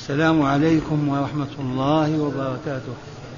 السلام عليكم ورحمة الله وبركاته.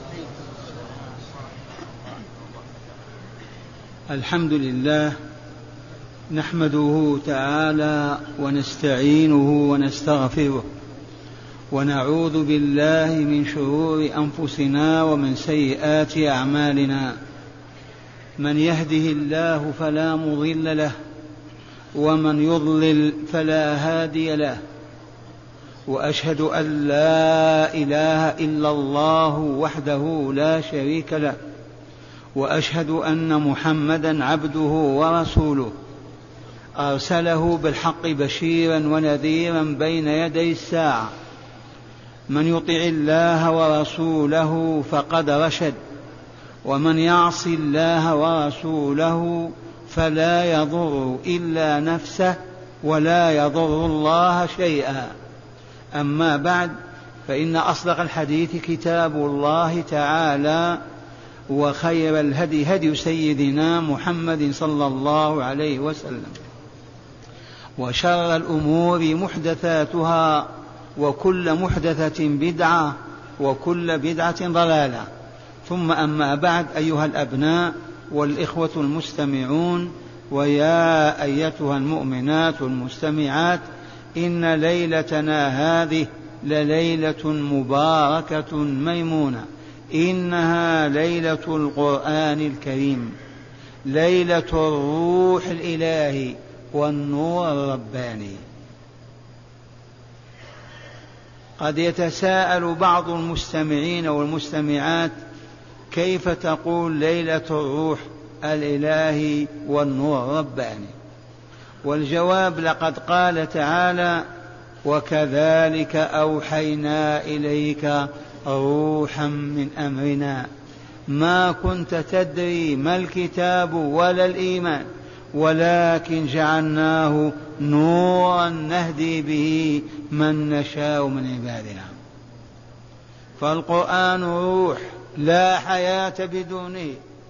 الحمد لله نحمده تعالى ونستعينه ونستغفره ونعوذ بالله من شرور أنفسنا ومن سيئات أعمالنا. من يهده الله فلا مضل له ومن يضلل فلا هادي له، وأشهد أن لا إله إلا الله وحده لا شريك له، وأشهد أن محمدا عبده ورسوله أرسله بالحق بشيرا ونذيرا بين يدي الساعة. من يطع الله ورسوله فقد رشد، ومن يعص الله ورسوله فلا يضر إلا نفسه ولا يضر الله شيئا. أما بعد، فإن أصدق الحديث كتاب الله تعالى، وخير الهدي هدي سيدنا محمد صلى الله عليه وسلم، وشر الأمور محدثاتها، وكل محدثة بدعة، وكل بدعة ضلالة. ثم أما بعد، أيها الأبناء والإخوة المستمعون، ويا أيتها المؤمنات المستمعات، إن ليلتنا هذه لليلة مباركة ميمونة، إنها ليلة القرآن الكريم، ليلة الروح الإلهي والنور الرباني. قد يتساءل بعض المستمعين والمستمعات: كيف تقول ليلة الروح الإلهي والنور الرباني؟ والجواب: لقد قال تعالى: وكذلك أوحينا إليك روحا من أمرنا ما كنت تدري ما الكتاب ولا الإيمان ولكن جعلناه نورا نهدي به من نشاء من عبادنا. فالقرآن روح لا حياة بدونه،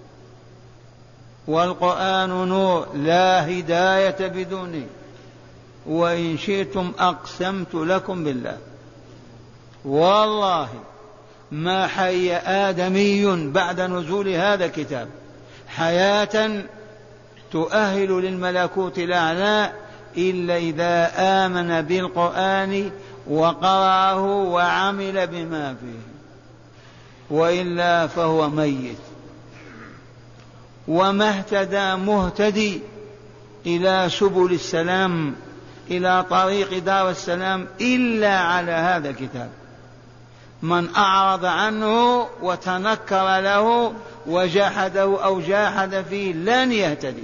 والقرآن نور لا هداية بدونه. وإن شئتم أقسمت لكم بالله والله ما حي آدمي بعد نزول هذا الكتاب حياة تؤهل للملكوت الأعلى إلا إذا آمن بالقرآن وقرأه وعمل بما فيه، وإلا فهو ميت. وما اهتدى مهتدي إلى سبل السلام، إلى طريق دار السلام، إلا على هذا الكتاب. من أعرض عنه وتنكر له وجحده أو جاحد فيه لن يهتدي.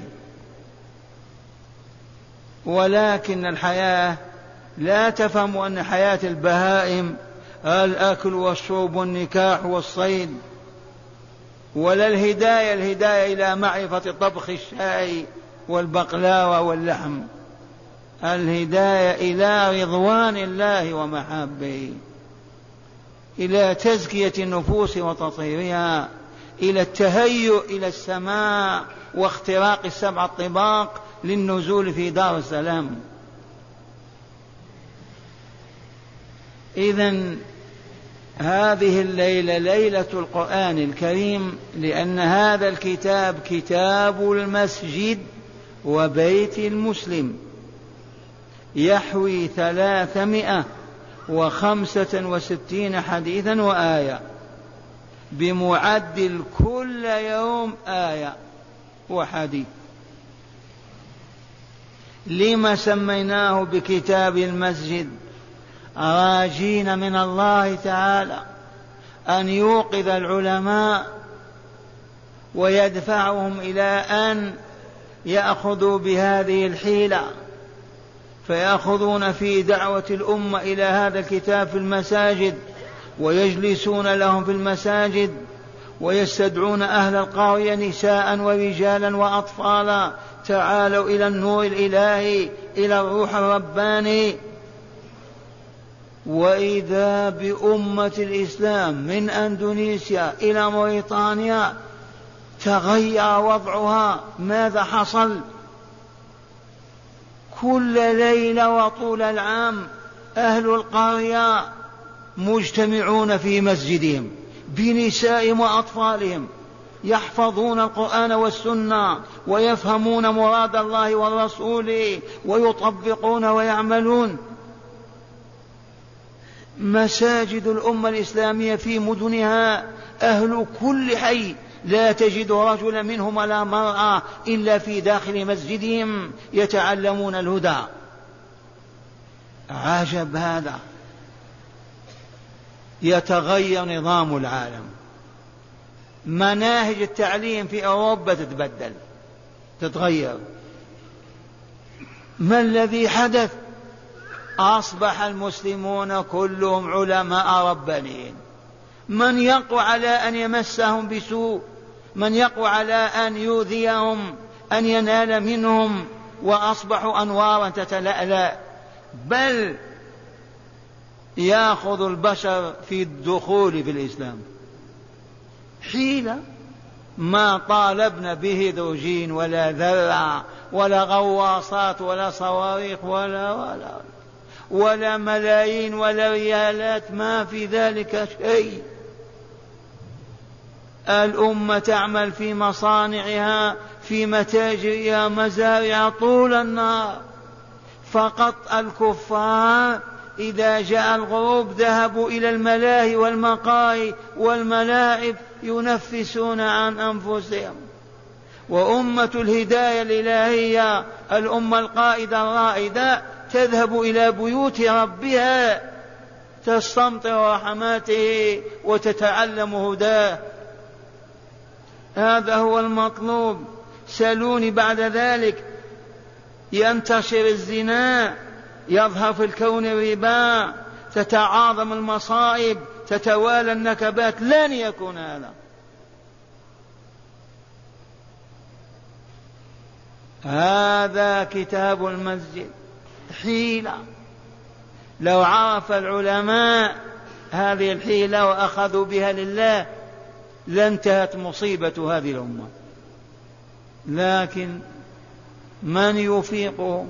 ولكن الحياة لا تفهم أن حياة البهائم الأكل والشرب والنكاح والصيد، ولا الهداية إلى معرفة طبخ الشاي والبقلاوة واللحم. الهداية إلى رضوان الله ومحبه، إلى تزكية النفوس وتطهيرها، إلى التهيؤ إلى السماء واختراق السبع الطباق للنزول في دار السلام. إذن هذه الليلة ليلة القرآن الكريم، لأن هذا الكتاب كتاب المسجد وبيت المسلم، يحوي 365 حديثا وآية، بمعدل كل يوم آية وحديث. لما سميناه بكتاب المسجد؟ راجين من الله تعالى أن يوقظ العلماء ويدفعهم إلى أن يأخذوا بهذه الحيلة، فيأخذون في دعوة الأمة إلى هذا الكتاب في المساجد، ويجلسون لهم في المساجد، ويستدعون أهل القرية نساء ورجالا وأطفالا: تعالوا إلى النور الإلهي، إلى الروح الرباني. وإذا بأمة الإسلام من أندونيسيا إلى موريطانيا تغير وضعها. ماذا حصل؟ كل ليلة وطول العام أهل القرية مجتمعون في مسجدهم بنسائهم وأطفالهم يحفظون القرآن والسنة ويفهمون مراد الله والرسول ويطبقون ويعملون. مساجد الأمة الإسلامية في مدنها أهل كل حي لا تجد رجلا منهم ولا مرأة إلا في داخل مسجدهم يتعلمون الهدى. عجب هذا. يتغير نظام العالم، مناهج التعليم في أوروبا تتغير. ما الذي حدث؟ أصبح المسلمون كلهم علماء ربانيين. من يقوى على أن يمسهم بسوء، من يقوى على أن يؤذيهم، أن ينال منهم، وأصبحوا أنوارا تتلألأ. بل يأخذ البشر في الدخول في الإسلام حيلة ما طالبنا بهيدروجين ولا ذرة ولا غواصات ولا صواريخ ولا ملايين ولا ريالات، ما في ذلك شيء. الأمة تعمل في مصانعها في متاجرها مزارعها طول النهار. فقط الكفار إذا جاء الغروب ذهبوا إلى الملاهي والمقاهي والملاعب ينفسون عن أنفسهم. وأمة الهداية الإلهية الأمة القائدة الرائدة تذهب إلى بيوت ربها تستمطر رحماته وتتعلم هداه. هذا هو المطلوب. سلوني بعد ذلك ينتشر الزنا، يظهر في الكون الربا، تتعاظم المصائب، تتوالى النكبات. لن يكون هذا. هذا كتاب المسجد حيلة. لو عرف العلماء هذه الحيلة وأخذوا بها لله لانتهت مصيبة هذه الأمة. لكن من يفيقهم؟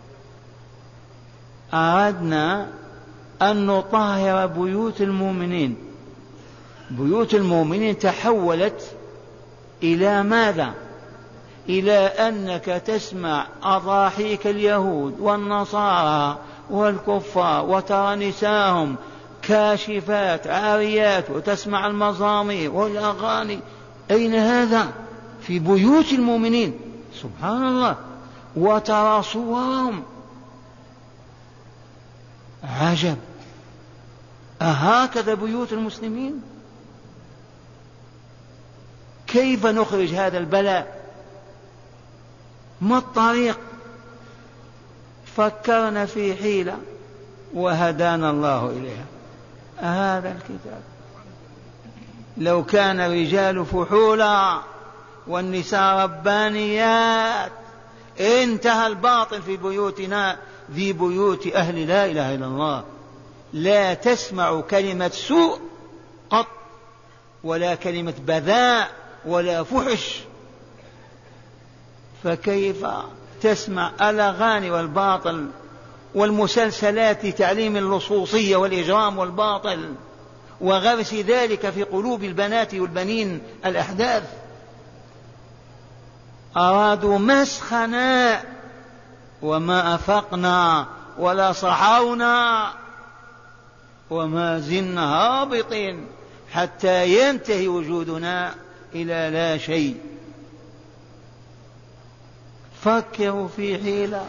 أردنا أن نطهر بيوت المؤمنين. بيوت المؤمنين تحولت إلى ماذا؟ إلى أنك تسمع أضاحيك اليهود والنصارى والكفار وترى نساهم كاشفات عاريات وتسمع المزامير والأغاني. أين هذا؟ في بيوت المؤمنين. سبحان الله. وترى صورهم. عجب. أهكذا بيوت المسلمين؟ كيف نخرج هذا البلاء؟ ما الطريق؟ فكرنا في حيلة وهدانا الله إليها. هذا الكتاب. لو كان الرجال فحولا والنساء ربانيات انتهى الباطل في بيوتنا، في بيوت أهل لا إله إلا الله. لا تسمع كلمة سوء قط، ولا كلمة بذاء ولا فحش. فكيف تسمع الأغاني والباطل والمسلسلات لتعليم اللصوصية والإجرام والباطل وغرس ذلك في قلوب البنات والبنين الأحداث. أرادوا مسخنا وما أفقنا ولا صحونا وما زلنا هابطين حتى ينتهي وجودنا إلى لا شيء. فكروا في حيلة.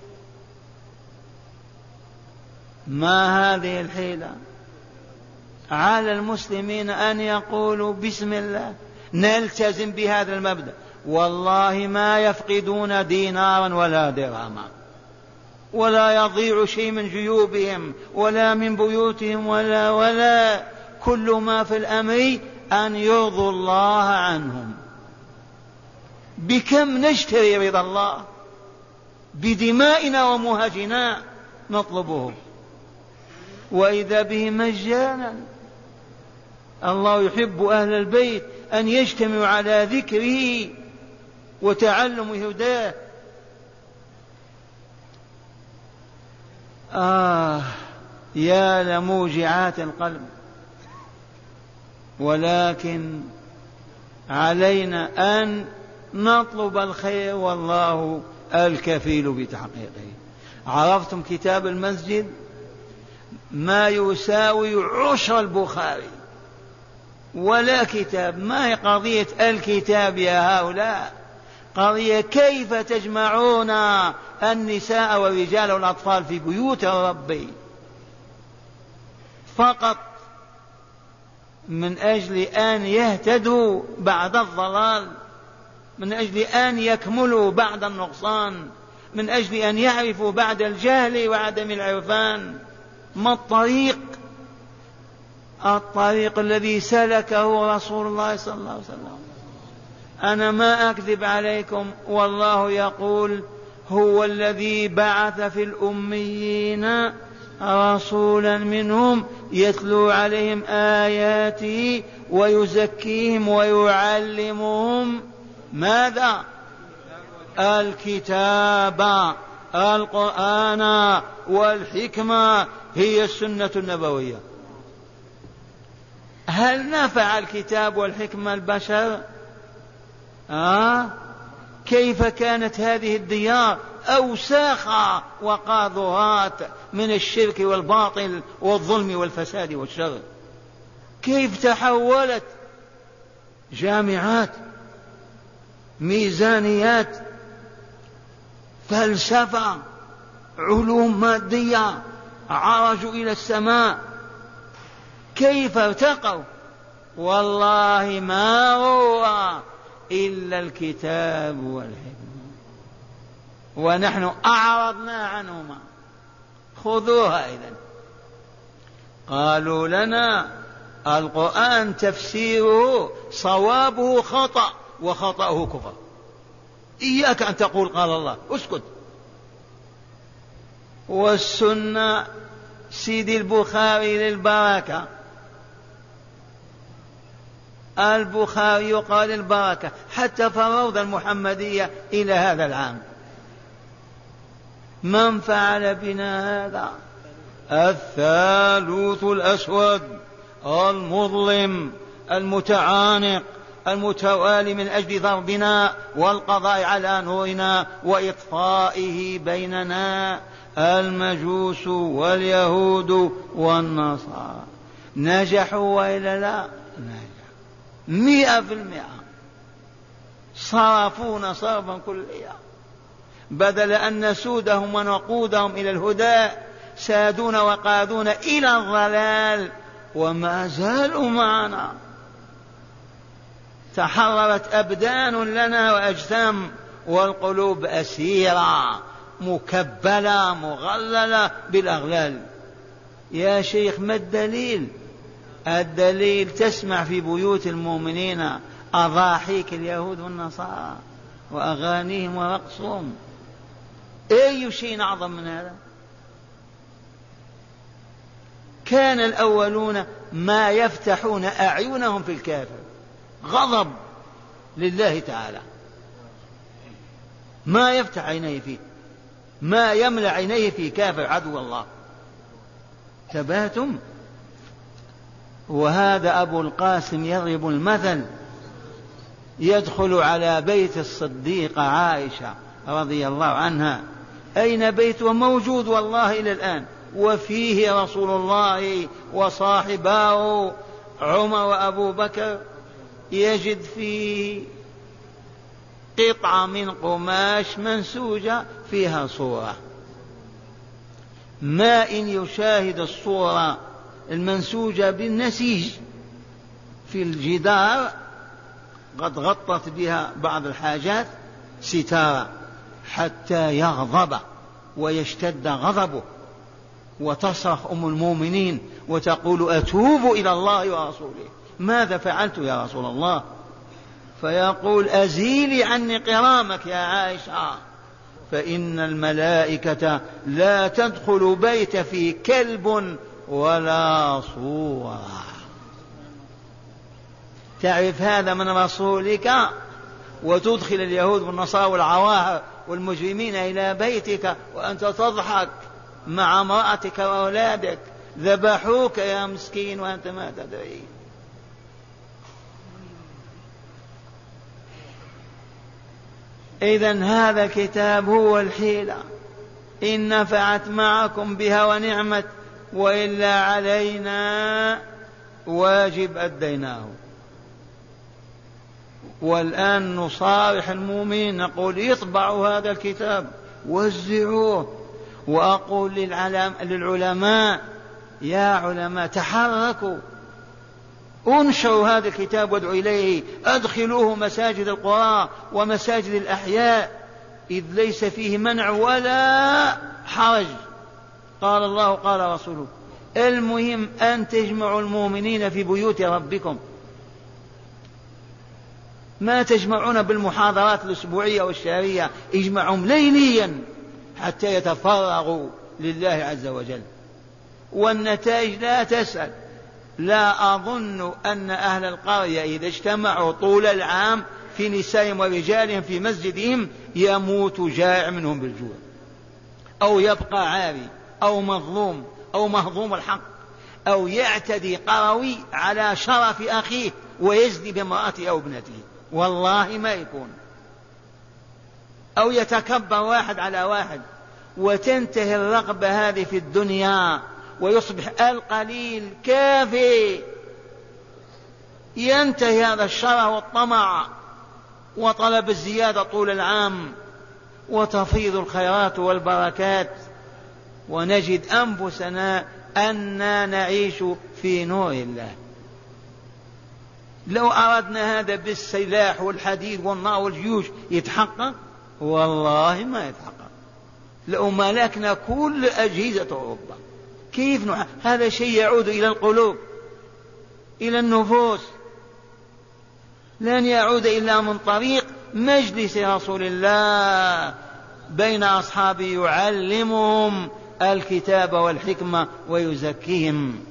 ما هذه الحيلة؟ على المسلمين أن يقولوا بسم الله، نلتزم بهذا المبدأ، والله ما يفقدون دينارا ولا درهما، ولا يضيع شيء من جيوبهم ولا من بيوتهم ولا كل ما في الأمر أن يرضوا الله عنهم. بكم نشتري رضا الله؟ بدمائنا ومهجنا نطلبه، وإذا به مجانا. الله يحب أهل البيت أن يجتمعوا على ذكره وتعلم هداه. يا لموجعات القلب. ولكن علينا أن نطلب الخير والله الكفيل بتحقيقه. عرفتم كتاب المسجد ما يساوي عشر البخاري، ولا كتاب. ما هي قضية الكتاب يا هؤلاء، قضية كيف تجمعون النساء والرجال والأطفال في بيوت الرب فقط من أجل أن يهتدوا بعد الضلال، من أجل أن يكملوا بعد النقصان، من أجل أن يعرفوا بعد الجهل وعدم العرفان. ما الطريق؟ الطريق الذي سلكه رسول الله صلى الله عليه وسلم. أنا ما أكذب عليكم، والله يقول هو الذي بعث في الأميين رسولا منهم يتلو عليهم آياته ويزكيهم ويعلمهم ماذا؟ الكتاب، القرآن والحكمة، هي السنة النبوية. هل نفع الكتاب والحكمة البشر؟ كيف كانت هذه الديار أوساخا وقاذورات من الشرك والباطل والظلم والفساد والشر، كيف تحولت جامعات، ميزانيات، فلسفة، علوم مادية، عرجوا إلى السماء، كيف ارتقوا؟ والله ما هو إلا الكتاب والحكمة، ونحن أعرضنا عنهما. خذوها إذن. قالوا لنا القرآن تفسيره صوابه خطأ وخطأه كفر. إياك أن تقول قال الله، اسكت. والسنة سيدي البخاري للبركة، البخاري يقال البركة حتى في الروضة المحمدية إلى هذا العام. من فعل بنا هذا؟ الثالوث الأسود المظلم المتعانق المتوالي من أجل ضربنا والقضاء على نورنا وإطفائه بيننا، المجوس واليهود والنصارى. نجحوا وإلا لا؟ نجحوا 100%. صرفونا صرفا كليا، بدل أن نسودهم ونقودهم إلى الهدى سادون وقادون إلى الضلال، وما زالوا معنا. تحررت أبدان لنا وأجسام، والقلوب أسيرة مكبلة مغللة بالأغلال. يا شيخ ما الدليل؟ الدليل تسمع في بيوت المؤمنين أضاحيك اليهود والنصارى وأغانيهم ورقصهم. أي شيء أعظم من هذا؟ كان الأولون ما يفتحون أعينهم في الكافر، غضب لله تعالى، ما يفتح عينيه فيه، ما يملأ عينيه في كافر عدو الله. تباتم. وهذا أبو القاسم يضرب المثل، يدخل على بيت الصديقة عائشة رضي الله عنها. أين بيته؟ موجود والله إلى الآن، وفيه رسول الله وصاحباه عمر وأبو بكر. يجد فيه قطعة من قماش منسوجة فيها صورة، ما إن يشاهد الصورة المنسوجة بالنسيج في الجدار، قد غطت بها بعض الحاجات ستارة، حتى يغضب ويشتد غضبه، وتصرخ أم المؤمنين وتقول أتوب إلى الله ورسوله. ماذا فعلت يا رسول الله؟ فيقول أزيلي عني قرامك يا عائشة، فإن الملائكة لا تدخل بيت فيه كلب ولا صورة. تعرف هذا من رسولك، وتدخل اليهود والنصارى والعواهر والمجرمين إلى بيتك وأنت تضحك مع امرأتك وأولادك ذبحوك يا مسكين وأنت ما تدري. إذن هذا الكتاب هو الحيلة، إن نفعت معكم بها ونعمت، وإلا علينا واجب أديناه. والآن نصارح المؤمنين نقول اطبعوا هذا الكتاب وزعوه. وأقول للعلماء يا علماء تحركوا، انشروا هذا الكتاب وادعوا إليه، أدخلوه مساجد القرى ومساجد الأحياء، إذ ليس فيه منع ولا حرج، قال الله قال رسوله. المهم أن تجمعوا المؤمنين في بيوت ربكم، ما تجمعون بالمحاضرات الأسبوعية والشهرية، اجمعهم ليليا حتى يتفرغوا لله عز وجل. والنتائج لا تسأل. لا أظن أن أهل القرية إذا اجتمعوا طول العام في نسائهم ورجالهم في مسجدهم يموت جائع منهم بالجوع، أو يبقى عاري، أو مظلوم، أو مهضوم الحق، أو يعتدي قروي على شرف أخيه ويزني بامرأته أو ابنته، والله ما يكون، أو يتكبر واحد على واحد. وتنتهي الرغبة هذه في الدنيا ويصبح القليل كافي، ينتهي هذا الشره والطمع وطلب الزيادة طول العام، وتفيض الخيرات والبركات، ونجد أنفسنا أننا نعيش في نور الله. لو أردنا هذا بالسلاح والحديد والنار والجيوش يتحقق؟ والله ما يتحقق. لو ملكنا كل أجهزة أوروبا كيف هذا شيء يعود إلى القلوب، إلى النفوس، لن يعود إلا من طريق مجلس رسول الله بين أصحابه يعلمهم الكتاب والحكمة ويزكيهم.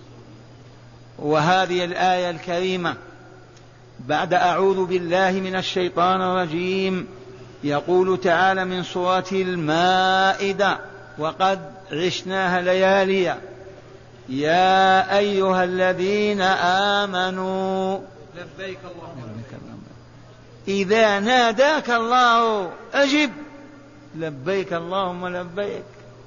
وهذه الآية الكريمة بعد أعوذ بالله من الشيطان الرجيم يقول تعالى من سورة المائدة وقد عشناها ليالي: يا أيها الذين آمنوا لبيك اللهم إذا ناداك الله أجب، لبيك اللهم لبيك.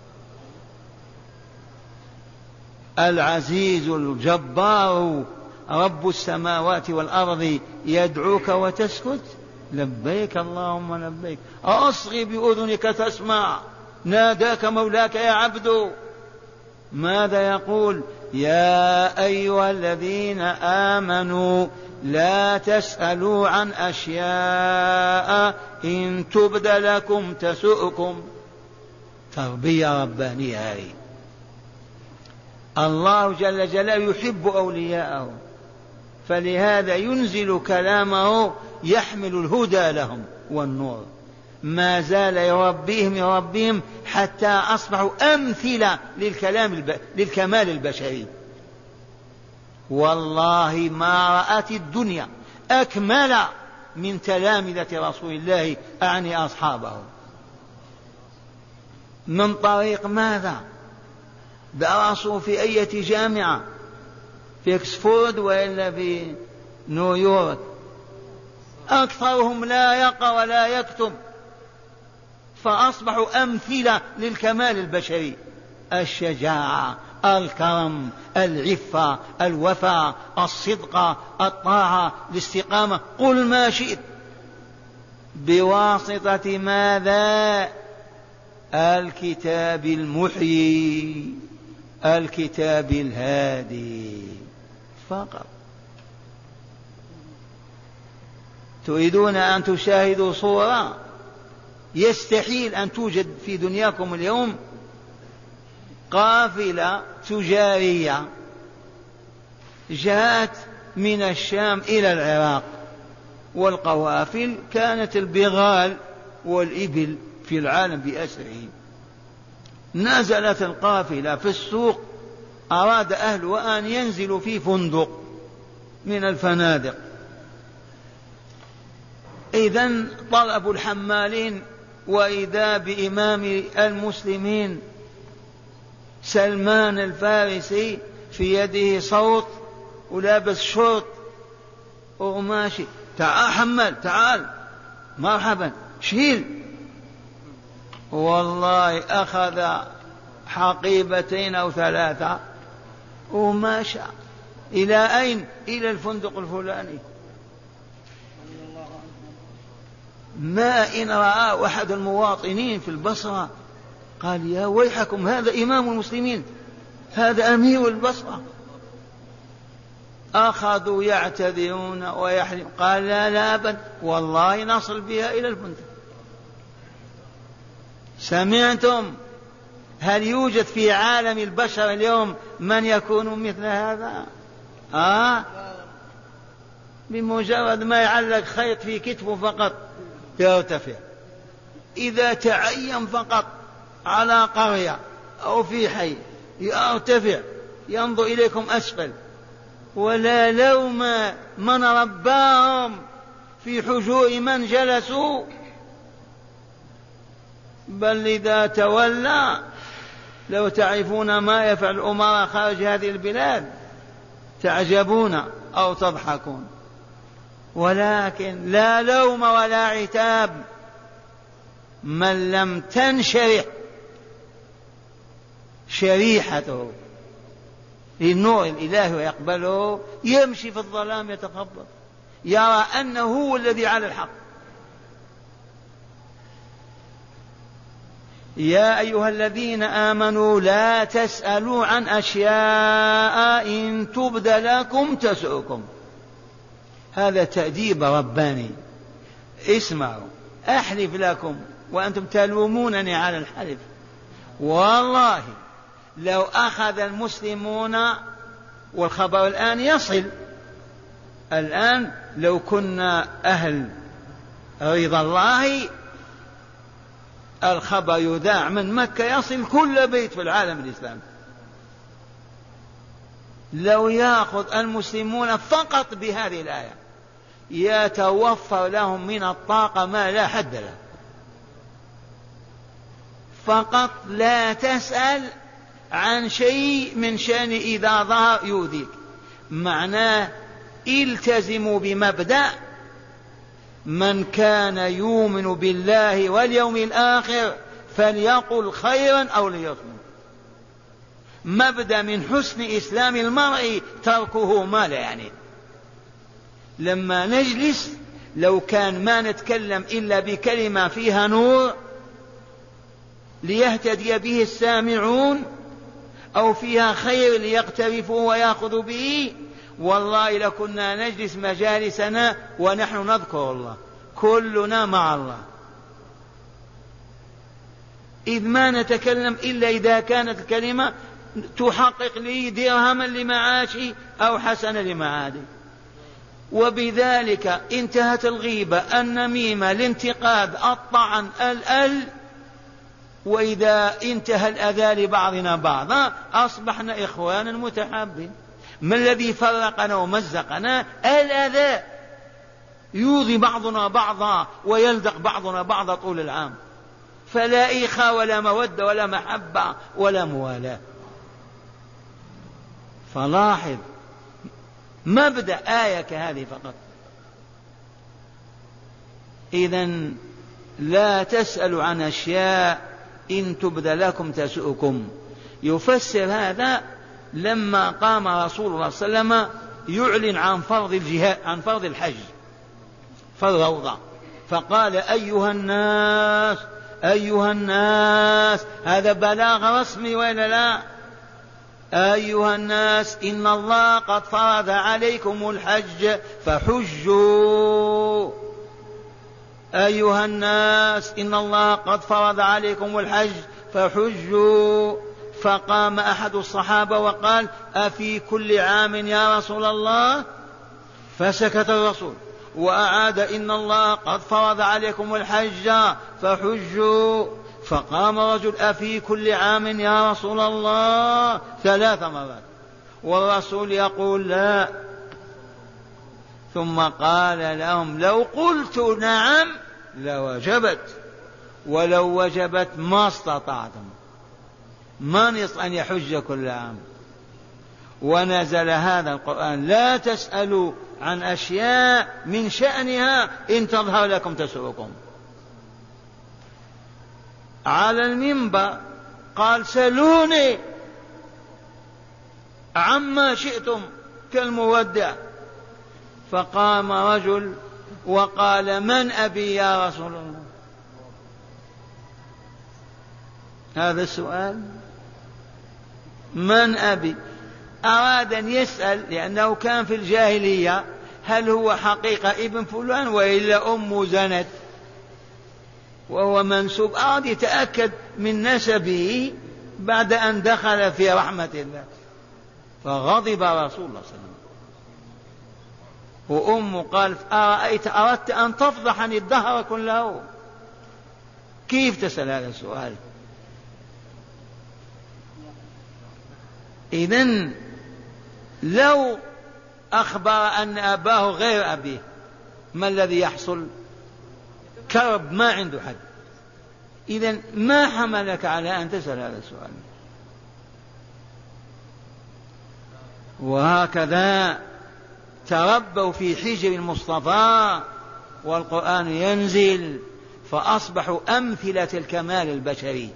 العزيز الجبار رب السماوات والأرض يدعوك وتسكت، لبيك اللهم لبيك. أصغي بأذنك تسمع، ناداك مولاك يا عبد. ماذا يقول؟ يا أيها الذين آمنوا لا تسألوا عن أشياء إن تبد لكم تسؤكم. تربية ربانية هذه. الله جل جلاله يحب أولياءه، فلهذا ينزل كلامه يحمل الهدى لهم والنور. ما زال يربيهم حتى أصبحوا أمثلة للكمال البشري. والله ما رأت الدنيا أكمل من تلامذة رسول الله، أعني أصحابه. من طريق ماذا؟ درسوا في أي جامعة؟ في إكسفورد وإلا في نيويورك؟ أكثرهم لا يقرأ ولا يكتب، فأصبحوا أمثلة للكمال البشري: الشجاعة، الكرم، العفة، الوفاء، الصدق، الطاعة، الاستقامة، قل ما شئت. بواسطة ماذا؟ الكتاب المحيي، الكتاب الهادي فقط. تريدون أن تشاهدوا صورة يستحيل أن توجد في دنياكم اليوم؟ قافلة تجارية جاءت من الشام إلى العراق، والقوافل كانت البغال والإبل في العالم بأسره. نزلت القافلة في السوق، أراد أهلها أن ينزلوا في فندق من الفنادق، إذن طلبوا الحمالين، وإذا بإمام المسلمين سلمان الفارسي في يده صوت ولابس شرط وماشي، تعال حمل، تعال مرحبا شيل. والله أخذ حقيبتين أو ثلاثة وماشى. إلى أين؟ إلى الفندق الفلاني. ما إن رأى أحد المواطنين في البصرة قال يا ويحكم، هذا إمام المسلمين، هذا أمير البصرة. أخذوا يعتذرون ويحلم، قال لا لا أبدا والله نصل بها إلى الفندق. سمعتم؟ هل يوجد في عالم البشر اليوم من يكون مثل هذا؟ بمجرد ما يعلق خيط في كتفه فقط يرتفع، إذا تعين فقط على قرية أو في حي يرتفع، ينظر إليكم أسفل، ولا لوم من رباهم في حجور من جلسوا. بل إذا تولى لو تعرفون ما يفعل الأمراء خارج هذه البلاد تعجبون أو تضحكون. ولكن لا لوم ولا عتاب، من لم تنشرح شريحته للنور الإلهي ويقبله يمشي في الظلام يتخبط، يرى أنه هو الذي على الحق. يا أيها الذين آمنوا لا تسألوا عن أشياء إن تبد لكم تسؤكم. هذا تأديب رباني. اسمعوا، أحلف لكم وأنتم تلومونني على الحلف، والله لو أخذ المسلمون، والخبر الآن يصل، الآن لو كنا أهل رضا الله الخبر يذاع من مكة يصل كل بيت في العالم الإسلامي. لو يأخذ المسلمون فقط بهذه الآية يتوفر لهم من الطاقة ما لا حد له. فقط لا تسأل عن شيء من شأن إذا ظهر يؤذيك. معناه التزموا بمبدأ من كان يؤمن بالله واليوم الآخر فليقل خيرا أو ليصمت. مبدأ من حسن إسلام المرء تركه ما لا يعني. لما نجلس لو كان ما نتكلم إلا بكلمة فيها نور ليهتدي به السامعون أو فيها خير ليقترفوا ويأخذوا به، والله لكنا نجلس مجالسنا ونحن نذكر الله كلنا مع الله، إذ ما نتكلم إلا إذا كانت الكلمة تحقق لي درهما لمعاشي أو حسنا لمعادي. وبذلك انتهت الغيبة، النميمة، الانتقاد، الطعن، وإذا انتهى الأذى لبعضنا بعضا أصبحنا إخوانا متحابين. ما الذي فرقنا ومزقنا؟ الأذى، يؤذي بعضنا بعضا ويلدق بعضنا بعضا طول العام، فلا إخاء ولا مودة ولا محبة ولا موالاة. فلاحظ مبدأ آية كهذه فقط. إذن لا تسألوا عن أشياء إن تبد لكم تسؤكم. يفسر هذا لما قام رسول الله صلى الله عليه وسلم يعلن عن فرض الجهاد، عن فرض الحج في الروضة، فقال أيها الناس أيها الناس، هذا بلاغ رسمي ولا لا؟ أيها الناس إن الله قد فرض عليكم الحج فحجوا. أيها الناس إن الله قد فرض عليكم الحج فحجوا. فقام أحد الصحابة وقال أفي كل عام يا رسول الله؟ فسكت الرسول وأعاد إن الله قد فرض عليكم الحج فحجوا. فقام رجل أفي كل عام يا رسول الله؟ 3 مرات، والرسول يقول لا. ثم قال لهم لو قلت نعم لوجبت، ولو وجبت ما استطعتم. من يستطيع أن يحج كل عام؟ ونزل هذا القرآن لا تسألوا عن أشياء من شأنها إن تظهر لكم تسؤكم. على المنبر قال سلوني عما شئتم كالمودع، فقام رجل وقال من أبي يا رسول الله؟ هذا السؤال، من أبي؟ أراد أن يسأل لأنه كان في الجاهلية هل هو حقيقة ابن فلان وإلا أم زنت وهو منسوب، أراد يتأكد من نسبه بعد أن دخل في رحمة الله. فغضب رسول الله صلى الله عليه وسلم، وأمه قالت أردت أن تفضحني الدهر كله، كيف تسأل هذا السؤال؟ إذن لو أخبر أن أباه غير أبيه ما الذي يحصل؟ كرب ما عنده حد. إذن ما حملك على أن تسأل هذا السؤال؟ وهكذا تربوا في حجر المصطفى والقرآن ينزل فأصبحوا أمثلة الكمال البشري.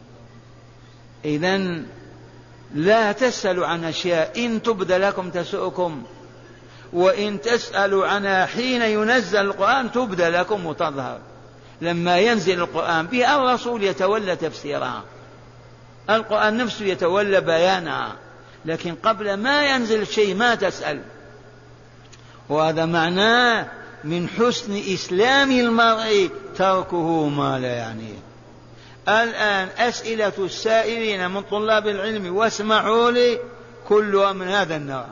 إذن لا تسألوا عن أشياء إن تبد لكم تسؤكم، وإن تسألوا عنها حين ينزل القرآن تبد لكم وتظهر. لما ينزل القرآن به الرسول يتولى تفسيرها، القرآن نفسه يتولى بيانها، لكن قبل ما ينزل شيء ما تسأل. وهذا معناه من حسن إسلام المرء تركه ما لا يعنيه. الآن أسئلة السائلين من طلاب العلم واسمعوا لي كلها من هذا النوع،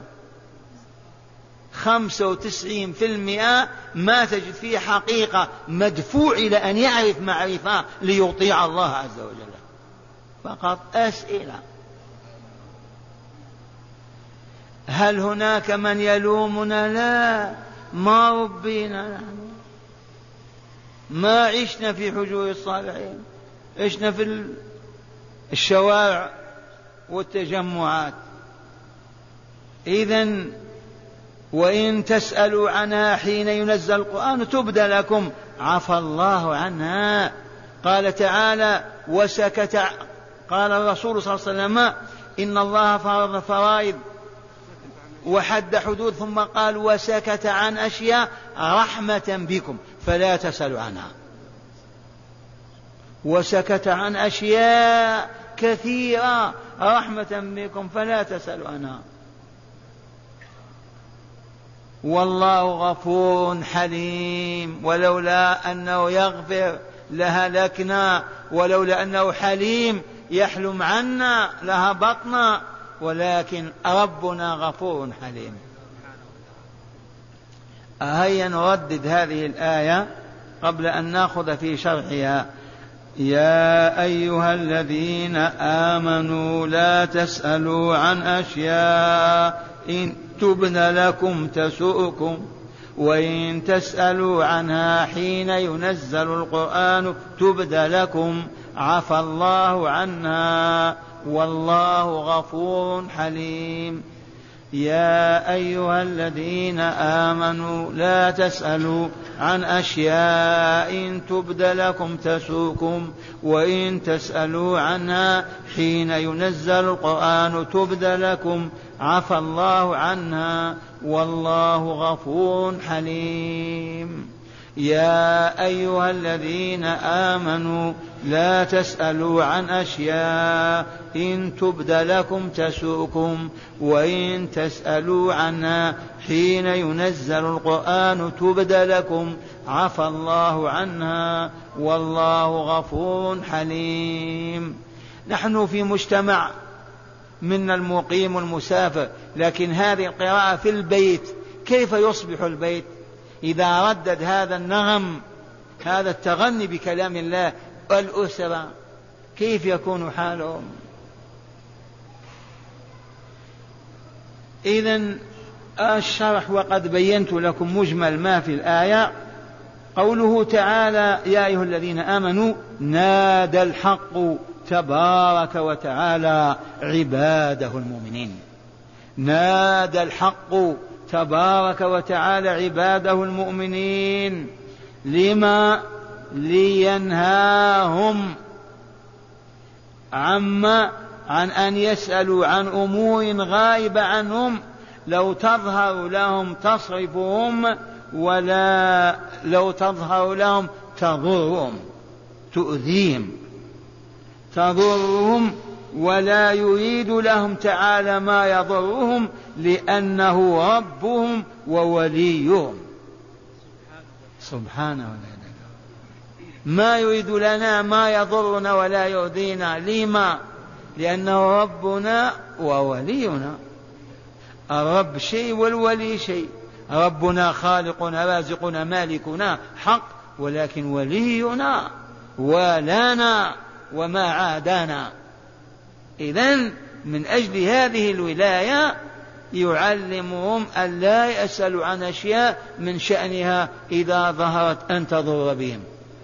95% ما تجد فيه حقيقة مدفوع إلى أن يعرف معرفة ليطيع الله عز وجل، فقط أسئلة. هل هناك من يلومنا؟ لا، ما ربينا نحن، ما عشنا في حجور الصالحين، عشنا في الشوارع والتجمعات. إذن وإن تسألوا عنها حين ينزل القرآن تبدى لكم عفى الله عنها. قال تعالى وسكت، قال الرسول صلى الله عليه وسلم إن الله فرض فرائض وحد حدود، ثم قال وسكت عن أشياء رحمة بكم فلا تسألوا عنها. وسكت عن أشياء كثيرة رحمة بكم فلا تسألوا عنها. والله غفور حليم، ولولا أنه يغفر لهلكنا، ولولا أنه حليم يحلم عنا لهبطنا، ولكن ربنا غفور حليم. هيا نردد هذه الآية قبل أن نأخذ في شرحها. يا أيها الذين آمنوا لا تسألوا عن أشياء إن تبن لكم تسؤكم، وإن تسألوا عنها حين ينزل القرآن تبد لكم عفى الله عنها والله غفور حليم. يا أيها الذين آمنوا لا تسألوا عن أشياء إن تبد لكم تسؤكم، وإن تسألوا عنها حين ينزل القرآن تبد لكم عفى الله عنها والله غفور حليم. يا أيها الذين آمنوا لا تسألوا عن أشياء إن تبد لكم تسؤكم، وإن تسألوا عنها حين ينزل القرآن تبد لكم عفى الله عنها والله غفور حليم. نحن في مجتمع من المقيم والمسافر، لكن هذه القراءة في البيت، كيف يصبح البيت إذا ردد هذا النغم، هذا التغني بكلام الله، الأسرة كيف يكون حالهم؟ إذن الشرح وقد بينت لكم مجمل ما في الآية. قوله تعالى يا أيها الذين آمنوا نادى الحق تبارك وتعالى عباده المؤمنين. نادى الحق تبارك وتعالى عباده المؤمنين. لما؟ لينهاهم عن أن يسألوا عن أمور غائبة عنهم، لو تظهر لهم تصرفهم، ولا لو تظهر لهم تضرهم، تؤذيهم تضرهم، ولا يريد لهم تعالى ما يضرهم، لأنه ربهم ووليهم سبحانه وتعالى. ما يريد لنا ما يضرنا ولا يؤذينا. لما؟ لأنه ربنا وولينا. الرب شيء والولي شيء. ربنا خالقنا رازقنا مالكنا حق، ولكن ولينا ولانا وما عادانا. إذن من أجل هذه الولاية يعلمهم أن لا يسألوا عن أشياء من شأنها إذا ظهرت أن تضر بهم.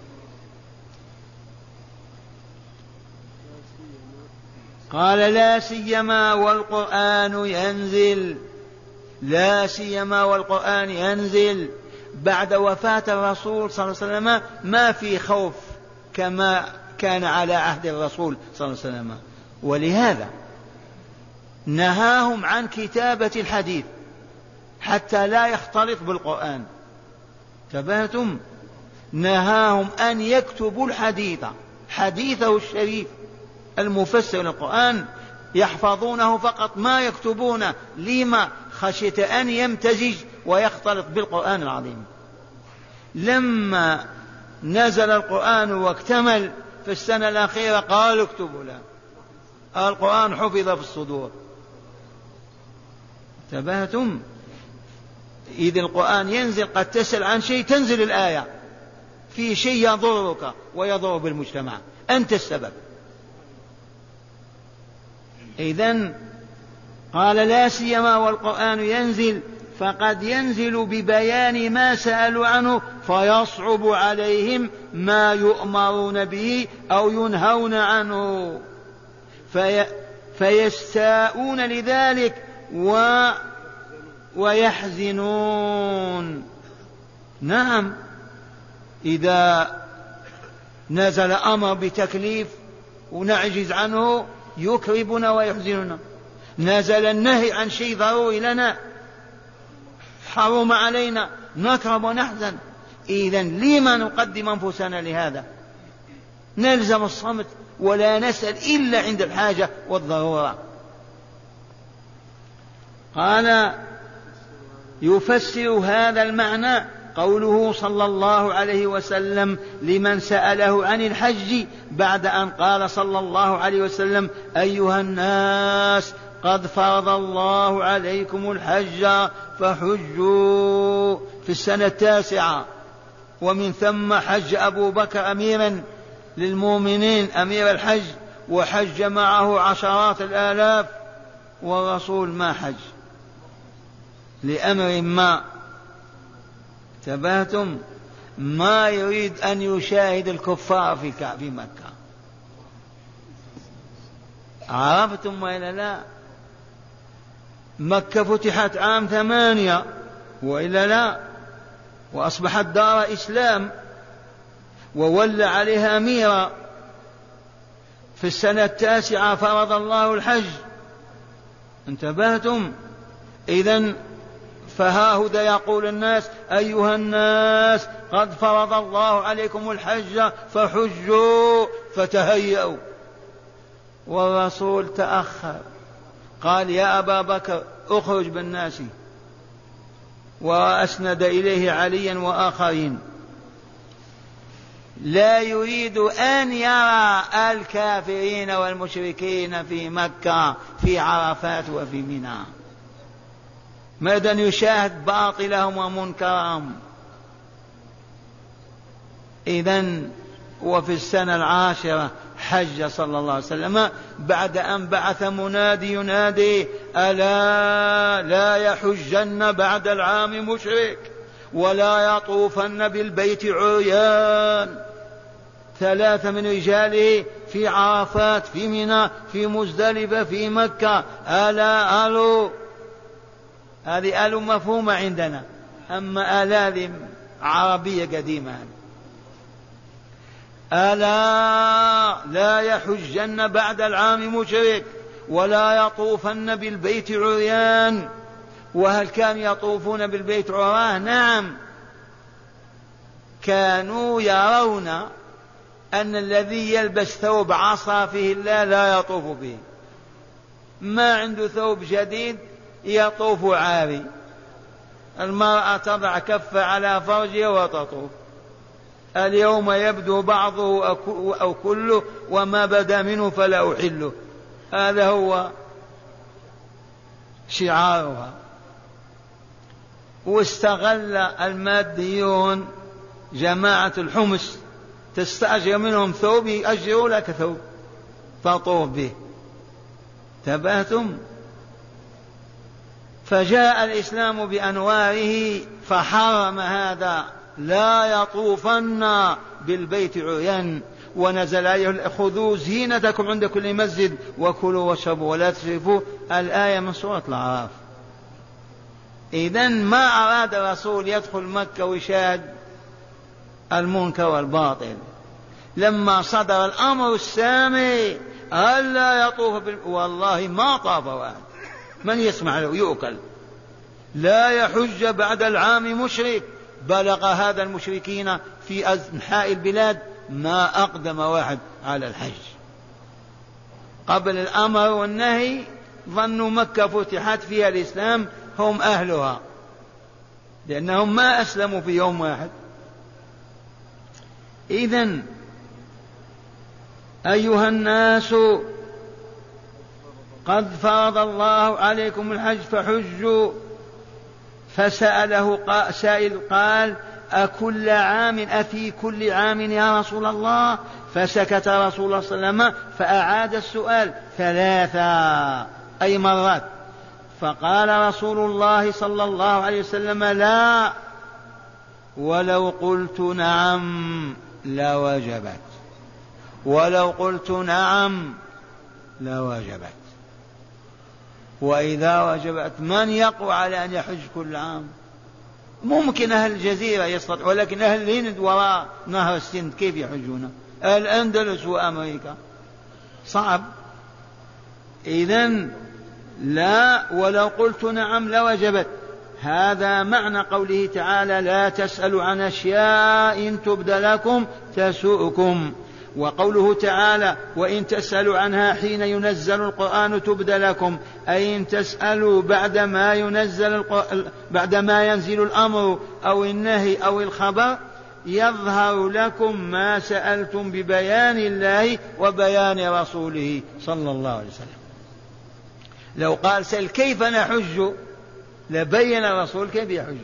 قال لا سيما والقرآن ينزل. لا سيما والقرآن ينزل بعد وفاة الرسول صلى الله عليه وسلم. ما في خوف كما كان على عهد الرسول صلى الله عليه وسلم، ولهذا نهاهم عن كتابة الحديث حتى لا يختلط بالقرآن. تبهتم؟ نهاهم أن يكتبوا الحديث، حديثه الشريف المفسر للقرآن يحفظونه فقط ما يكتبونه. لما؟ خشية أن يمتزج ويختلط بالقرآن العظيم. لما نزل القرآن واكتمل في السنة الأخيرة قالوا اكتبوا له. القرآن حفظ في الصدور. انتبهتم؟ إذا القرآن ينزل قد تسأل عن شيء تنزل الآية في شيء يضرك ويضر بالمجتمع، أنت السبب. إذن قال لا سيما والقرآن ينزل، فقد ينزل ببيان ما سألوا عنه فيصعب عليهم ما يؤمرون به أو ينهون عنه فيستاءون لذلك ويحزنون. نعم، إذا نزل أمر بتكليف ونعجز عنه يكربنا ويحزننا. نزل النهي عن شيء ضروري لنا حرم علينا نكرب ونحزن. إذن لما نقدم أنفسنا لهذا؟ نلزم الصمت ولا نسأل إلا عند الحاجة والضرورة. قال يفسر هذا المعنى قوله صلى الله عليه وسلم لمن سأله عن الحج بعد أن قال صلى الله عليه وسلم أيها الناس قد فرض الله عليكم الحج فحجوا في السنة 9، ومن ثم حج أبو بكر أميرا للمؤمنين أمير الحج وحج معه عشرات الآلاف، والرسول ما حج لأمر ما. تبهتم؟ ما يريد أن يشاهد الكفار في مكة. عرفتم وإلا لا؟ مكة فتحت عام 8 وإلا لا، وأصبحت دار إسلام وولى عليها أميرا. في السنة 9 فرض الله الحج. انتبهتم؟ إذن فهاهذا يقول الناس أيها الناس قد فرض الله عليكم الحج فحجوا، فتهيأوا. والرسول تأخر قال يا أبا بكر اخرج بالناس، وأسند إليه عليا وآخرين. لا يريد أن يرى الكافرين والمشركين في مكة في عرفات وفي منى، ماذا يشاهد باطلهم ومنكرهم. إذن وفي السنة 10 حج صلى الله عليه وسلم بعد أن بعث منادي ينادي ألا لا يحجن بعد العام مشرك ولا يطوفن بالبيت عريان. 3 من رجاله في عرفات، في منى، في مزدلفة، في مكة. ألا ألو، هذه ألو مفهومة عندنا، أما ألا هذه عربية قديمة. ألا لا يحجن بعد العام مشرك ولا يطوفن بالبيت عريان. وهل كانوا يطوفون بالبيت عراه؟ نعم، كانوا يرون أن الذي يلبس ثوب عصى فيه الله لا يطوف به، ما عنده ثوب جديد يطوف عاري. المرأة تضع كف على فرجها وتطوف. اليوم يبدو بعضه أو كله، وما بدا منه فلا أحله. هذا هو شعارها. واستغل الماديون جماعة الحمص، تستأجر منهم ثوب يأجروا لك ثوب تطوف به. تبهتم. فجاء الإسلام بأنواره فحرم هذا، لا يطوفن بالبيت عريان. ونزل عليه خذوا زينتكم عند كل مسجد وكلوا واشربوا ولا تسرفوا، الآية من سورة الأعراف. إذن ما أراد الرسول يدخل مكة ويشاهد المنكر والباطل. لما صدر الأمر السامي ألا يطوف والله ما طاف واحد، من يسمع له يؤكل. لا يحج بعد العام مشرك. بلغ هذا المشركين في أنحاء البلاد ما أقدم واحد على الحج. قبل الأمر والنهي ظنوا مكة فتحت فيها الإسلام، هم أهلها، لأنهم ما أسلموا في يوم واحد. إذن أيها الناس قد فرض الله عليكم الحج فحجوا. فسأله سائل قال أكل عام أفي كل عام يا رسول الله؟ فسكت رسول الله صلى الله عليه وسلم فأعاد السؤال 3 أي مرات. فقال رسول الله صلى الله عليه وسلم لا، ولو قلت نعم لوجبت، ولو قلت نعم لوجبت. وإذا وجبت من يقوى على أن يحج كل عام؟ ممكن أهل الجزيرة يستطيع، ولكن أهل الهند وراء نهر السند كيف يحجون؟ الأندلس وأمريكا صعب. إذن لا، ولو قلت نعم لوجبت. هذا معنى قوله تعالى لا تسألوا عن أشياء إن تبد لكم تسؤكم. وقوله تعالى وإن تسألوا عنها حين ينزل القرآن تبد لكم، أي إن تسألوا بعد ما ينزل الأمر أو النهي أو الخبر يظهر لكم ما سألتم ببيان الله وبيان رسوله صلى الله عليه وسلم. لو قال سأل كيف نحج لبين الرسول كيف يحج.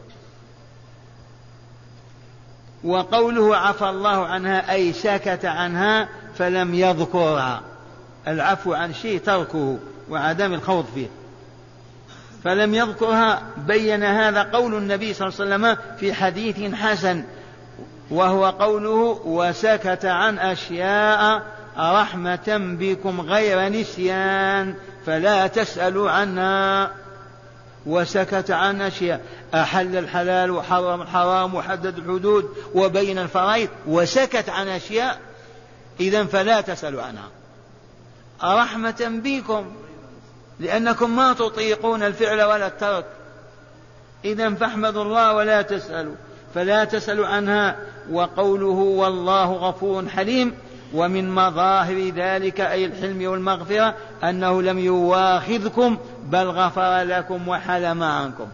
وقوله عفى الله عنها أي سكت عنها فلم يذكرها. العفو عن شيء تركه وعدم الخوض فيه، فلم يذكرها. بين هذا قول النبي صلى الله عليه وسلم في حديث حسن، وهو قوله وسكت عن أشياء رحمة بكم غير نسيان فلا تسألوا عنها. وسكت عن أشياء، أحل الحلال وحرم الحرام وحدد الحدود وبين الفرائض، وسكت عن أشياء، إذن فلا تسألوا عنها رحمة بكم لأنكم ما تطيقون الفعل ولا الترك. إذن فاحمدوا الله ولا تسألوا، فلا تسألوا عنها. وقوله والله غفور حليم، ومن مظاهر ذلك أي الحلم والمغفرة أنه لم يواخذكم بل غفر لكم وحلم عنكم.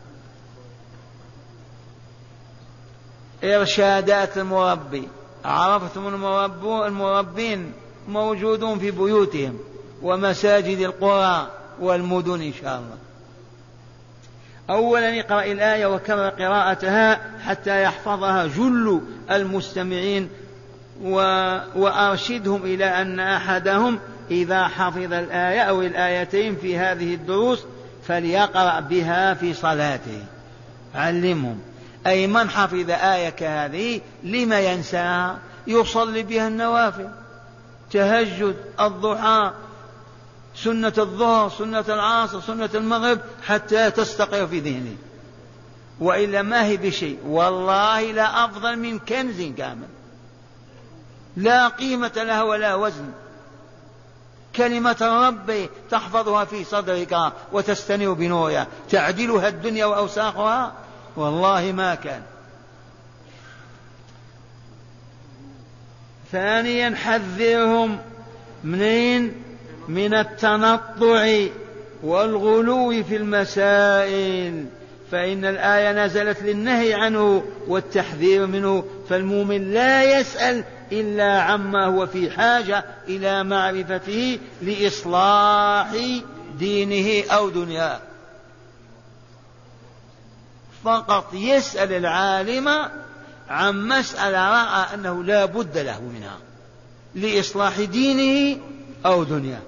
إرشادات المربي. عرفتم المربين موجودون في بيوتهم ومساجد القرى والمدن إن شاء الله. أولا اقرأ الآية وكرر قراءتها حتى يحفظها جل المستمعين، وأرشدهم إلى أن أحدهم إذا حفظ الآية أو الآيتين في هذه الدروس فليقرأ بها في صلاته. علمهم، أي من حفظ آية كهذه لما ينساها؟ يصلي بها النوافل. تهجد، الضحى، سنة الظهر، سنة العصر، سنة المغرب، حتى تستقر في ذهنه، وإلا ما هي بشيء. والله لا أفضل من كنز كامل لا قيمة لها ولا وزن. كلمة الرب تحفظها في صدرك وتستنير بنورها، تعدلها الدنيا وأوساخها؟ والله ما كان. ثانيا حذرهم من التنطع والغلو في المسائل، فإن الآية نزلت للنهي عنه والتحذير منه، فالمؤمن لا يسأل إلا عما هو في حاجة إلى معرفته لإصلاح دينه أو دنياه، فقط يسأل العالم عن مسألة رأى أنه لا بد له منها لإصلاح دينه أو دنياه.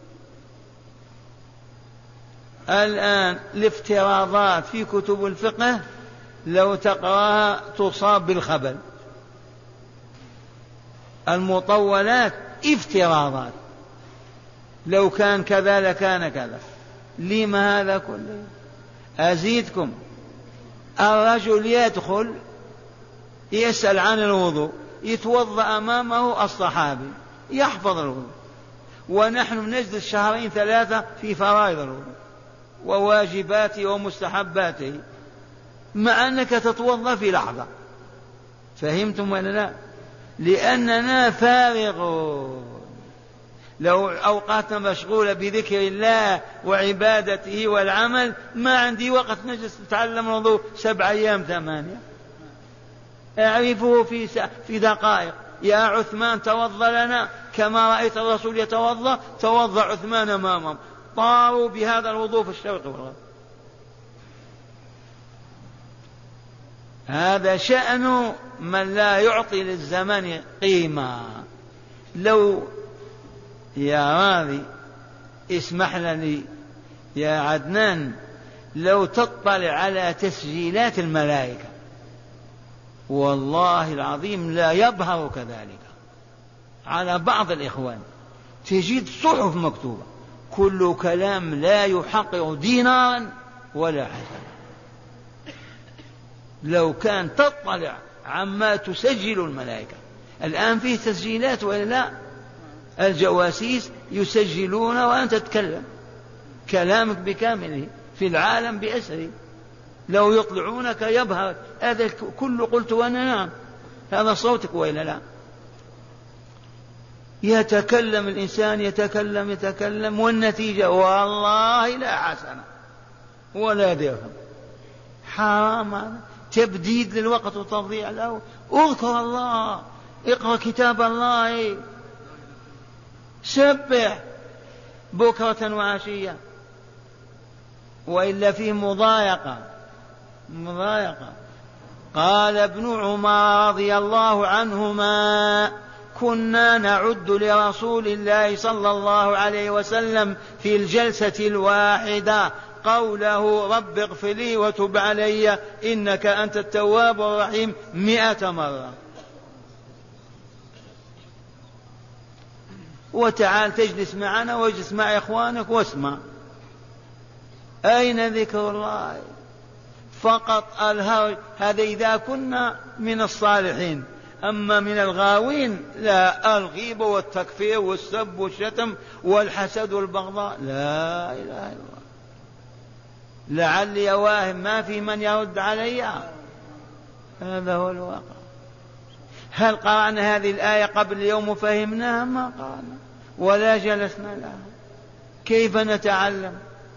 الآن الافتراضات في كتب الفقه لو تقرأها تصاب بالخبل. المطولات افتراضات، لو كان كذا لكان كذا. لما هذا كله؟ أزيدكم، الرجل يدخل يسأل عن الوضوء، يتوضأ أمامه الصحابي يحفظ الوضوء، ونحن نجلس شهرين ثلاثة في فرائض الوضوء وواجباته ومستحباته، مع أنك تتوضأ في لحظة. فهمتم ولا لا؟ لأننا فارغون، لو أوقاتنا مشغولة بذكر الله وعبادته والعمل، ما عندي وقت نجلس نتعلم الوضوء 7 أيام 8. أعرفه في دقائق. يا عثمان توضأ لنا كما رأيت الرسول يتوضأ. توضأ عثمان أمامهم، طاروا بهذا الوضوء في الشرق والغرب. هذا شأن من لا يعطي للزمن قيمة. لو يا راضي اسمح لي يا عدنان، لو تطلع على تسجيلات الملائكة والله العظيم لا يظهر كذلك على بعض الإخوان، تجد صحف مكتوبة كل كلام لا يحقق دينارا ولا حسنة. لو كان تطلع عما تسجل الملائكة. الآن فيه تسجيلات ولا لا؟ الجواسيس يسجلون وأنت تتكلم كلامك بكامله في العالم بأسره، لو يطلعونك يبهر هذا كل قلت وأنا نعم، هذا صوتك وإلا لا؟ يتكلم الإنسان يتكلم والنتيجة والله لا حسنة ولا درهم. حرام هذا، تبديد للوقت وتضييع له. اذكر الله، اقرأ كتاب الله، سبح بكرة وعشية، وإلا فيه مضايقة. قال ابن عمر رضي الله عنهما: كنا نعد لرسول الله صلى الله عليه وسلم في الجلسة الواحدة قوله رب اغفر لي وتب علي إنك أنت التواب الرحيم 100 مرة. وتعال تجلس معنا واجلس مع إخوانك واسمع. أين ذكر الله؟ فقط الهوى. هذا إذا كنا من الصالحين، أما من الغاوين لا، الغيبة والتكفير والسب والشتم والحسد والبغضاء، لا إله إلا الله. لعلي واهم ما في من يرد علي. هذا هو الواقع. هل قرأنا هذه الآية قبل اليوم وفهمناها؟ ما قرأنا ولا جلسنا لها. كيف نتعلم؟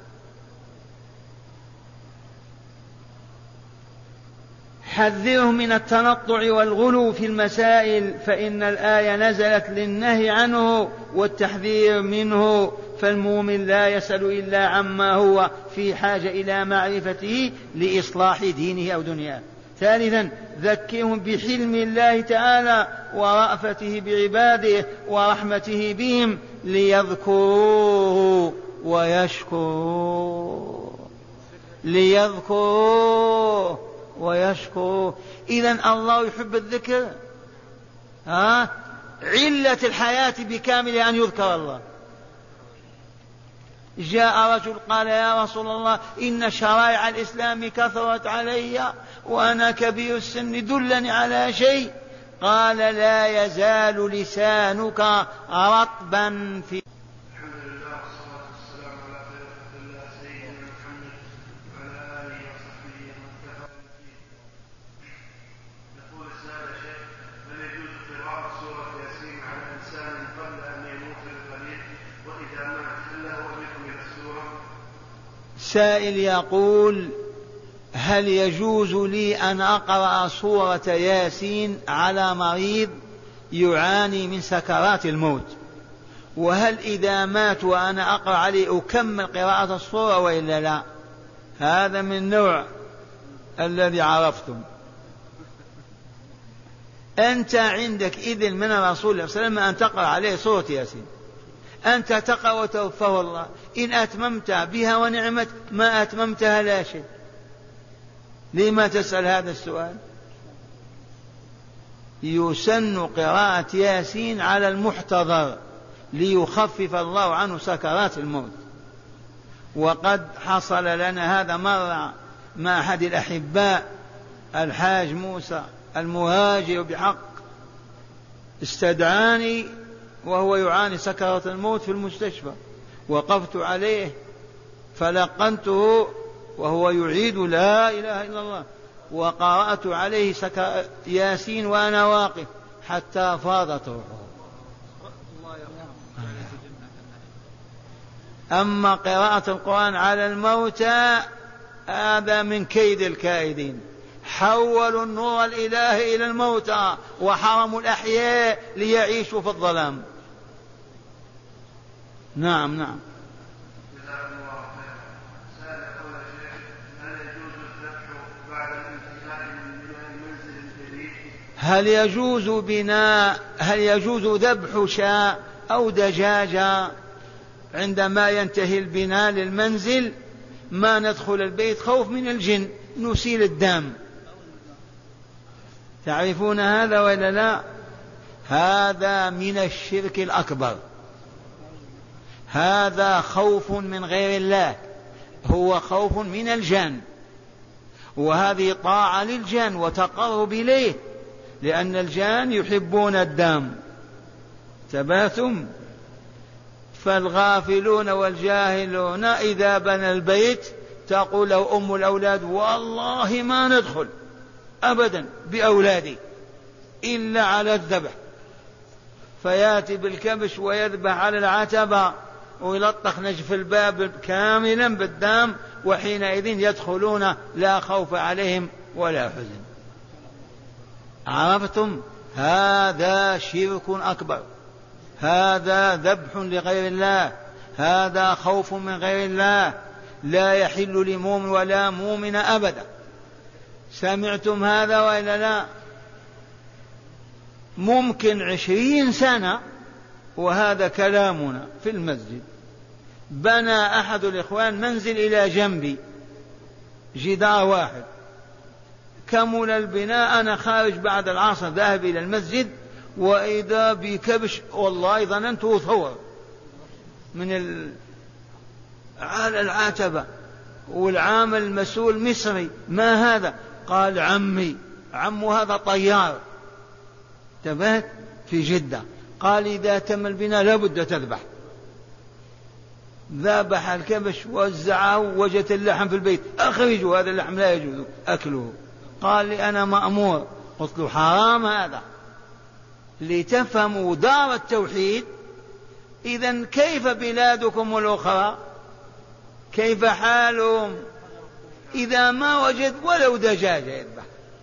حذرهم من التنطع والغلو في المسائل، فإن الآية نزلت للنهي عنه والتحذير منه، فالمؤمن لا يسأل إلا عما هو في حاجة إلى معرفته لإصلاح دينه أو دنياه. ثالثا ذكرهم بحلم الله تعالى ورأفته بعباده ورحمته بهم ليذكروه ويشكروه. إذن الله يحب الذكر. علة الحياة بكامل أن يذكر الله. جاء رجل قال يا رسول الله إن شرائع الإسلام كثرت علي وأنا كبير السن، دلني على شيء. قال لا يزال لسانك رطبا في سائل يقول هل يجوز لي أن أقرأ سورة ياسين على مريض يعاني من سكرات الموت، وهل إذا مات وأنا أقرأ عليه أكمل قراءة السورة وإلا لا؟ هذا من نوع الذي عرفتم. أنت عندك إذن من الرسول صلى الله عليه وسلم أن تقرأ عليه سورة ياسين، أنت تقرأ وتوفاه الله، إن أتممت بها ونعمت، ما أتممتها لا شيء. لما تسأل هذا السؤال؟ يسن قراءة ياسين على المحتضر ليخفف الله عنه سكرات الموت. وقد حصل لنا هذا مرة مع أحد الأحباء الحاج موسى المهاجر بحق، استدعاني وهو يعاني سكرات الموت في المستشفى، وقفت عليه فلقنته وهو يعيد لا إله إلا الله، وقرأت عليه ياسين وأنا واقف حتى فاضت روحه. أما قراءة القرآن على الموتى هذا من كيد الكائدين، حولوا النور الإلهي إلى الموتى وحرموا الأحياء ليعيشوا في الظلام. نعم نعم. هل يجوز ذبح شاة أو دجاجة عندما ينتهي البناء للمنزل؟ ما ندخل البيت خوف من الجن، نسيل الدم. تعرفون هذا ولا لا؟ هذا من الشرك الأكبر، هذا خوف من غير الله، هو خوف من الجن، وهذه طاعة للجن وتقرب إليه، لأن الجان يحبون الدم. تباتم. فالغافلون والجاهلون إذا بنى البيت تقول له أم الأولاد والله ما ندخل أبدا بأولادي إلا على الذبح، فياتي بالكبش ويذبح على العتبة ويلطخ نجف الباب كاملا بالدم، وحينئذ يدخلون لا خوف عليهم ولا حزن. عرفتم؟ هذا شرك أكبر، هذا ذبح لغير الله، هذا خوف من غير الله، لا يحل لمؤمن ولا مؤمن أبدا. سمعتم هذا وإلا لا؟ ممكن 20 سنة وهذا كلامنا في المسجد، بنى أحد الإخوان منزل إلى جنبي جدار واحد، كمل البناء، أنا خارج بعد العصر ذاهب إلى المسجد وإذا بكبش، والله ظننته ثور من على العتبة، والعامل المسؤول مصري، ما هذا؟ قال عمي، عمه هذا طيار تبات في جدة، قال إذا تم البناء لابد تذبح. ذبح الكبش ووزعه، وجد اللحم في البيت، أخرجوا هذا اللحم لا يجوز أكله. قال لي أنا مأمور، قلت له حرام هذا. لتفهموا دار التوحيد. إذن كيف بلادكم الأخرى؟ كيف حالهم إذا ما وجد ولو دجاجة يذبح؟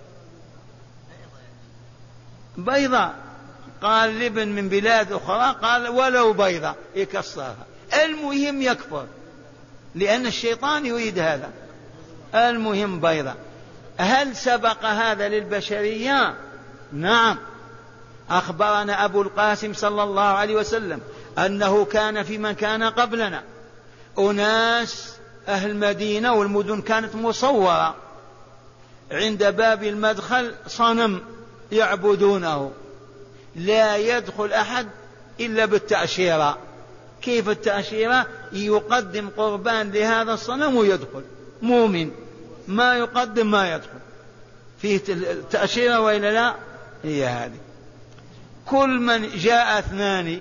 بيضة، قال لبن من بلاد أخرى، قال ولو بيضة يكسرها، المهم يكفر، لأن الشيطان يريد هذا. المهم بيضة. هل سبق هذا للبشرية؟ نعم. أخبرنا أبو القاسم صلى الله عليه وسلم أنه كان في من كان قبلنا أناس أهل المدينة والمدن كانت مصورة عند باب المدخل صنم يعبدونه، لا يدخل أحد إلا بالتأشيرة. كيف التأشيرة؟ يقدم قربان لهذا الصنم ويدخل. مؤمن ما يقدم ما يدخل. فيه تأشيرة وإلا لا؟ هي هذه. كل من جاء اثنان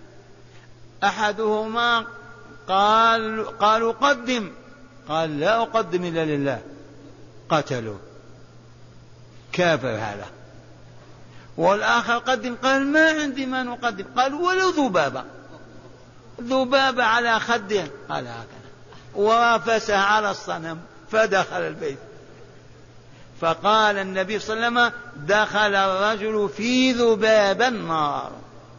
أحدهما قالوا قدم، قال لا أقدم إلا لله، قتلوه، كافر هذا. والآخر قدم، قال ما عندي ما نقدم، قال ولو ذبابة على خده، قال هكذا، ورافسها على الصنم فدخل البيت. فقال النبي صلى الله عليه وسلم دخل الرجل في ذباب النار.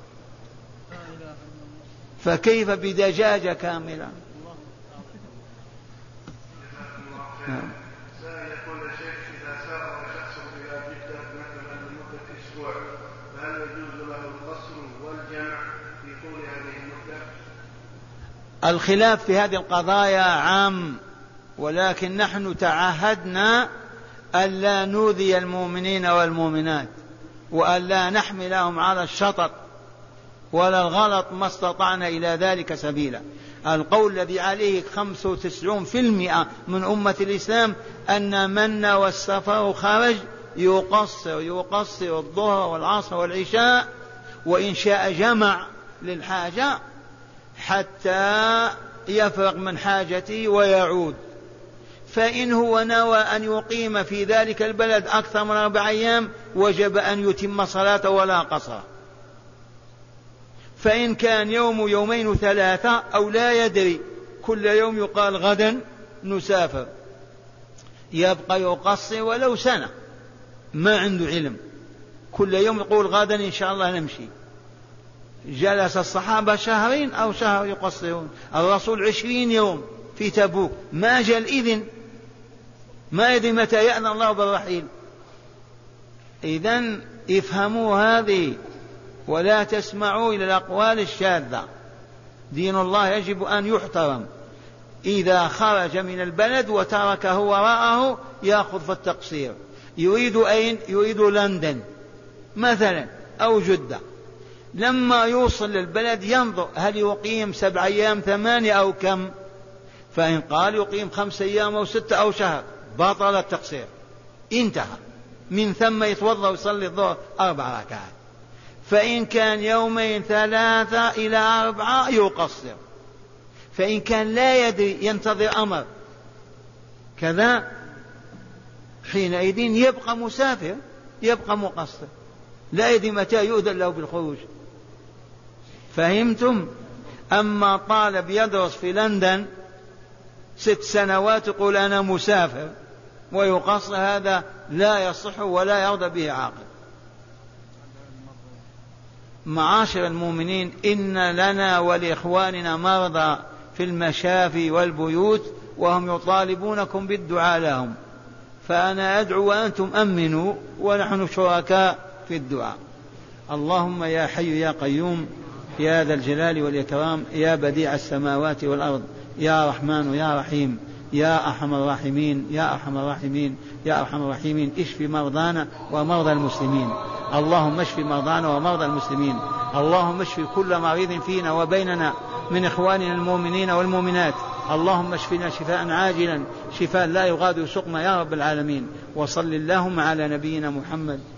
فكيف بدجاجة كاملة؟ يقول الشيخ إذا سافر شخص إلى جدة مثلا لمدة أسبوع فهل يجوز له القصر والجمع في طول هذه المدة؟ الخلاف في هذه القضايا عام، ولكن نحن تعهدنا ألا نؤذي المؤمنين والمؤمنات وألا نحملهم على الشطط ولا الغلط ما استطعنا إلى ذلك سبيلا. القول الذي عليه 95% من أمة الإسلام أن من والسفر خرج يقصر الظهر والعصر والعشاء، وإن شاء جمع للحاجة حتى يفرغ من حاجته ويعود. فإن هو نوى أن يقيم في ذلك البلد أكثر من 4 أيام وجب أن يتم صلاته ولا قصر. فإن كان يوم يومين 3 أو لا يدري، كل يوم يقال غدا نسافر، يبقى يقصر ولو سنة، ما عنده علم، كل يوم يقول غدا إن شاء الله نمشي. جلس الصحابة 2 شهر أو شهر يقصرون، الرسول 20 يوم في تبوك، ما جاء الإذن، ما يدري متى يأذن الله بالرحيل. إذن افهموا هذه ولا تسمعوا إلى الأقوال الشاذة. دين الله يجب أن يحترم. إذا خرج من البلد وتركه وراءه يأخذ في التقصير. يريد أين؟ يريد لندن مثلا أو جدة. لما يوصل للبلد ينظر هل يقيم 7 أيام 8 أو كم. فإن قال يقيم 5 أيام أو 6 أو شهر بطل التقصير، انتهى. من ثم يتوضأ ويصلي الظهر 4 ركعات. فإن كان 2 3 إلى 4 يقصر. فإن كان لا يدري ينتظر أمر كذا، حينئذ يبقى مسافر، يبقى مقصر، لا يدري متى يؤذن له بالخروج. فهمتم؟ أما طالب يدرس في لندن 6 سنوات يقول أنا مسافر ويقصر، هذا لا يصح ولا يرضى به عاقل. معاشر المؤمنين، إن لنا ولإخواننا مرضى في المشافي والبيوت وهم يطالبونكم بالدعاء لهم، فأنا أدعو وأنتم أمنوا ونحن شركاء في الدعاء. اللهم يا حي يا قيوم يا ذا الجلال والإكرام يا بديع السماوات والأرض يا رحمن يا رحيم يا أرحم الراحمين يا أرحم الراحمين يا أرحم الراحمين، اشف مرضانا ومرضى المسلمين. اللهم اشف مرضانا ومرضى المسلمين. اللهم اشف كل مريض فينا وبيننا من إخواننا المؤمنين والمؤمنات. اللهم اشفنا شفاء عاجلا شفاء لا يغادر سقما يا رب العالمين. وصل اللهم على نبينا محمد